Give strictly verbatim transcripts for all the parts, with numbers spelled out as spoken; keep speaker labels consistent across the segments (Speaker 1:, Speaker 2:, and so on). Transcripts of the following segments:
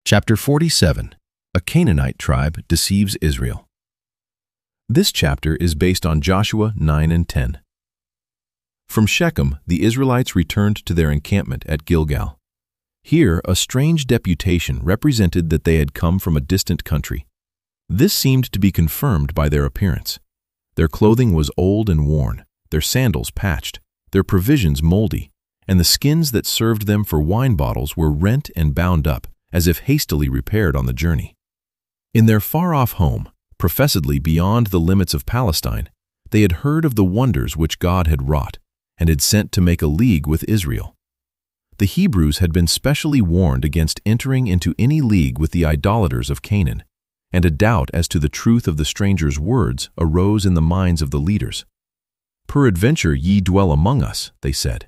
Speaker 1: Chapter forty-seven. A Canaanite tribe deceives Israel. This chapter is based on Joshua nine and ten. From Shechem, the Israelites returned to their encampment at Gilgal. Here, a strange deputation represented that they had come from a distant country. This seemed to be confirmed by their appearance. Their clothing was old and worn, their sandals patched, their provisions moldy, and the skins that served them for wine bottles were rent and bound up, as if hastily repaired on the journey. In their far-off home, professedly beyond the limits of Palestine, they had heard of the wonders which God had wrought, and had sent to make a league with Israel. The Hebrews had been specially warned against entering into any league with the idolaters of Canaan, and a doubt as to the truth of the strangers' words arose in the minds of the leaders. "Peradventure ye dwell among us," they said.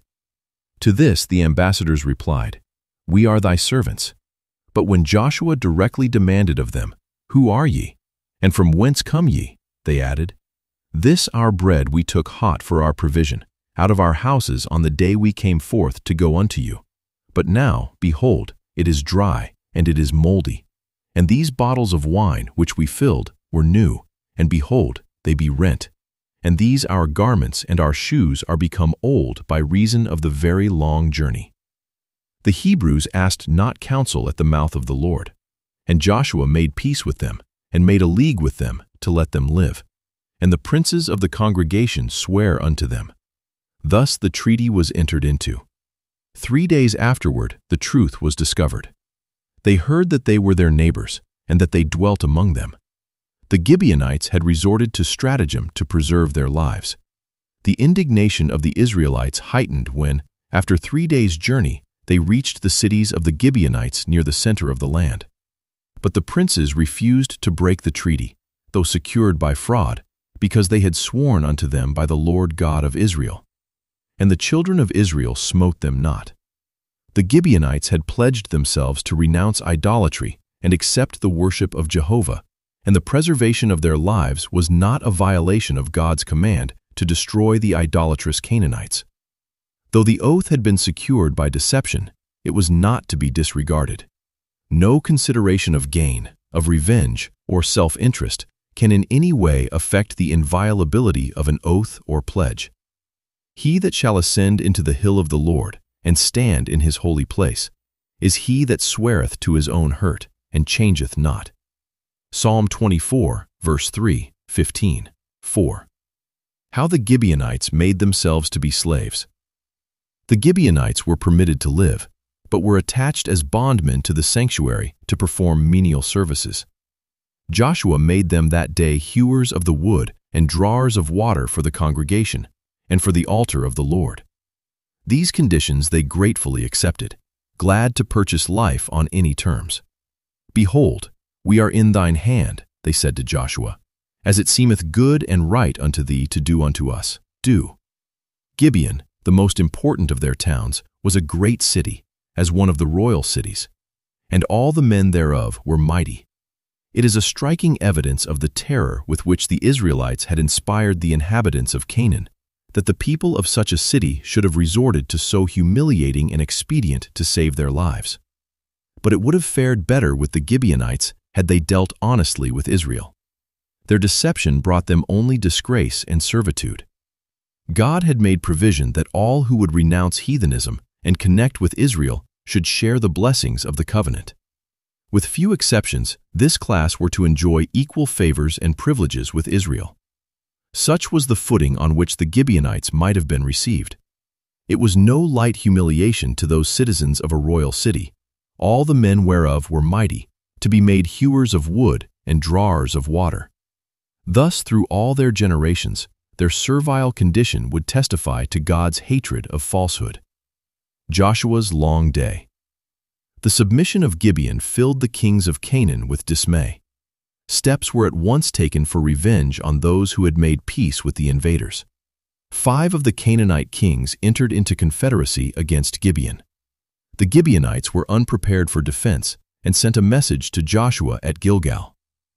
Speaker 1: To this the ambassadors replied, "We are thy servants." But when Joshua directly demanded of them, "Who are ye? And from whence come ye?" they added, "This our bread we took hot for our provision, out of our houses on the day we came forth to go unto you. But now, behold, it is dry, and it is moldy. And these bottles of wine which we filled were new, and behold, they be rent. And these our garments and our shoes are become old by reason of the very long journey." The Hebrews asked not counsel at the mouth of the Lord, and Joshua made peace with them, and made a league with them to let them live. And the princes of the congregation sware unto them. Thus the treaty was entered into. Three days afterward the truth was discovered. They heard that they were their neighbors, and that they dwelt among them. The Gibeonites had resorted to stratagem to preserve their lives. The indignation of the Israelites heightened when, after three days' journey, they reached the cities of the Gibeonites near the center of the land. But the princes refused to break the treaty, though secured by fraud, because they had sworn unto them by the Lord God of Israel. And the children of Israel smote them not. The Gibeonites had pledged themselves to renounce idolatry and accept the worship of Jehovah, and the preservation of their lives was not a violation of God's command to destroy the idolatrous Canaanites. Though the oath had been secured by deception, it was not to be disregarded. No consideration of gain, of revenge, or self-interest can in any way affect the inviolability of an oath or pledge. He that shall ascend into the hill of the Lord, and stand in his holy place, is he that sweareth to his own hurt, and changeth not. Psalm twenty-four, verse three, fifteen, four. How the Gibeonites made themselves to be slaves. The Gibeonites were permitted to live, but were attached as bondmen to the sanctuary to perform menial services. Joshua made them that day hewers of the wood and drawers of water for the congregation, and for the altar of the Lord. These conditions they gratefully accepted, glad to purchase life on any terms. "Behold, we are in thine hand," they said to Joshua. "As it seemeth good and right unto thee to do unto us, do." Gibeon, the most important of their towns, was a great city, as one of the royal cities, and all the men thereof were mighty. It is a striking evidence of the terror with which the Israelites had inspired the inhabitants of Canaan, that the people of such a city should have resorted to so humiliating an expedient to save their lives. But it would have fared better with the Gibeonites had they dealt honestly with Israel. Their deception brought them only disgrace and servitude. God had made provision that all who would renounce heathenism and connect with Israel should share the blessings of the covenant. With few exceptions, this class were to enjoy equal favors and privileges with Israel. Such was the footing on which the Gibeonites might have been received. It was no light humiliation to those citizens of a royal city, all the men whereof were mighty, to be made hewers of wood and drawers of water. Thus, through all their generations, their servile condition would testify to God's hatred of falsehood. Joshua's long day. The submission of Gibeon filled the kings of Canaan with dismay. Steps were at once taken for revenge on those who had made peace with the invaders. Five of the Canaanite kings entered into confederacy against Gibeon. The Gibeonites were unprepared for defense and sent a message to Joshua at Gilgal.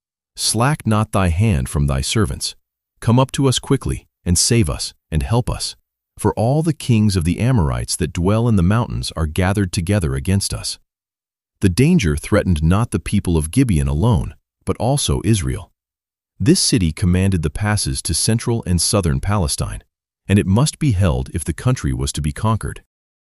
Speaker 1: "Slack not thy hand from thy servants. Come up to us quickly, and save us, and help us. For all the kings of the Amorites that dwell in the mountains are gathered together against us." The danger threatened not the people of Gibeon alone, but also Israel. This city commanded the passes to central and southern Palestine, and it must be held if the country was to be conquered.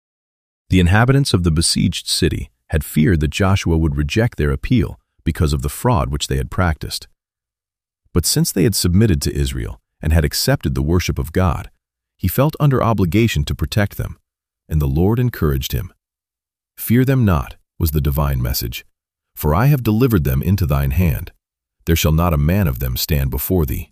Speaker 1: The inhabitants of the besieged city had feared that Joshua would reject their appeal because of the fraud which they had practiced. But since they had submitted to Israel and had accepted the worship of God, he felt under obligation to protect them, and the Lord encouraged him. "Fear them not," was the divine message, "for I have delivered them into thine hand. There shall not a man of them stand before thee."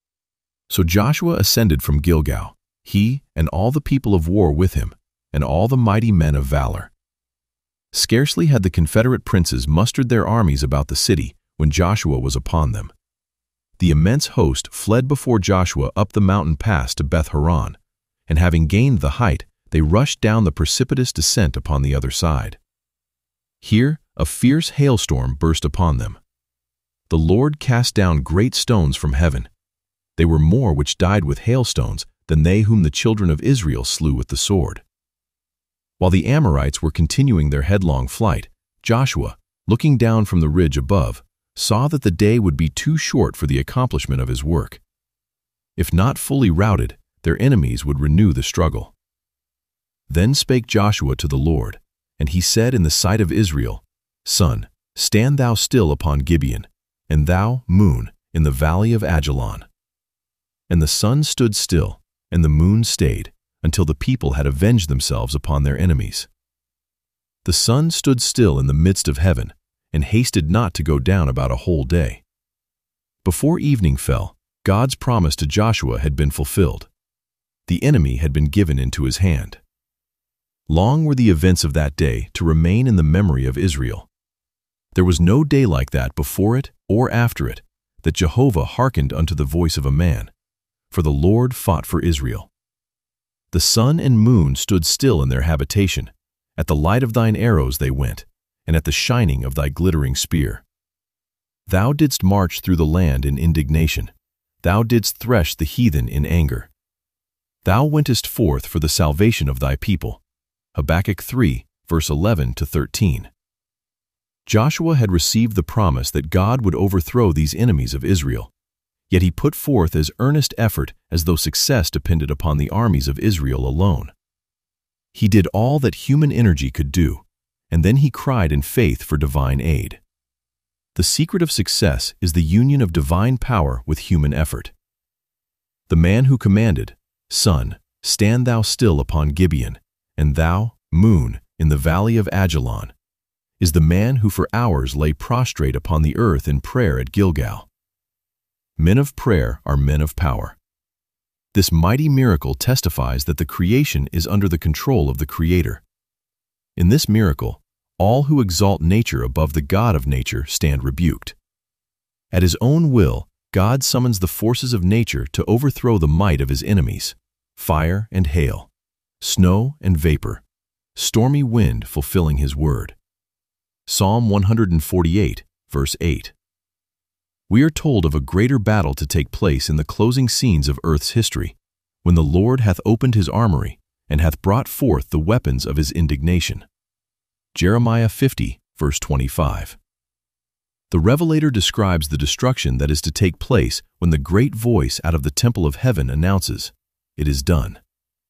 Speaker 1: So Joshua ascended from Gilgal, he and all the people of war with him, and all the mighty men of valor. Scarcely had the Confederate princes mustered their armies about the city when Joshua was upon them. The immense host fled before Joshua up the mountain pass to Beth Horon, and having gained the height, they rushed down the precipitous descent upon the other side. Here a fierce hailstorm burst upon them. The Lord cast down great stones from heaven. They were more which died with hailstones than they whom the children of Israel slew with the sword. While the Amorites were continuing their headlong flight, Joshua, looking down from the ridge above, saw that the day would be too short for the accomplishment of his work. If not fully routed, their enemies would renew the struggle. Then spake Joshua to the Lord, and he said in the sight of Israel, "Sun, stand thou still upon Gibeon, and thou, moon, in the valley of Ajalon." And the sun stood still, and the moon stayed, until the people had avenged themselves upon their enemies. The sun stood still in the midst of heaven, and hasted not to go down about a whole day. Before evening fell, God's promise to Joshua had been fulfilled. The enemy had been given into his hand. Long were the events of that day to remain in the memory of Israel. There was no day like that before it or after it, that Jehovah hearkened unto the voice of a man, for the Lord fought for Israel. The sun and moon stood still in their habitation. At the light of thine arrows they went, and at the shining of thy glittering spear. Thou didst march through the land in indignation. Thou didst thresh the heathen in anger. Thou wentest forth for the salvation of thy people. Habakkuk three, verse eleven to thirteen. Joshua had received the promise that God would overthrow these enemies of Israel, yet he put forth as earnest effort as though success depended upon the armies of Israel alone. He did all that human energy could do, and then he cried in faith for divine aid. The secret of success is the union of divine power with human effort. The man who commanded, "Sun, stand thou still upon Gibeon, and thou, moon, in the valley of Ajalon," is the man who for hours lay prostrate upon the earth in prayer at Gilgal. Men of prayer are men of power. This mighty miracle testifies that the creation is under the control of the Creator. In this miracle, all who exalt nature above the God of nature stand rebuked. At his own will, God summons the forces of nature to overthrow the might of his enemies, fire and hail, snow and vapor, stormy wind fulfilling his word. Psalm one forty-eight, verse eight. We are told of a greater battle to take place in the closing scenes of earth's history, when the Lord hath opened his armory and hath brought forth the weapons of his indignation. Jeremiah fifty, verse twenty-five. The Revelator describes the destruction that is to take place when the great voice out of the temple of heaven announces, "It is done."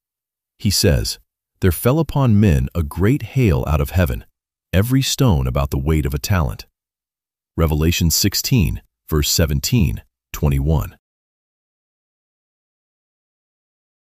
Speaker 1: He says, "There fell upon men a great hail out of heaven, every stone about the weight of a talent." Revelation sixteen, verse seventeen, twenty-one.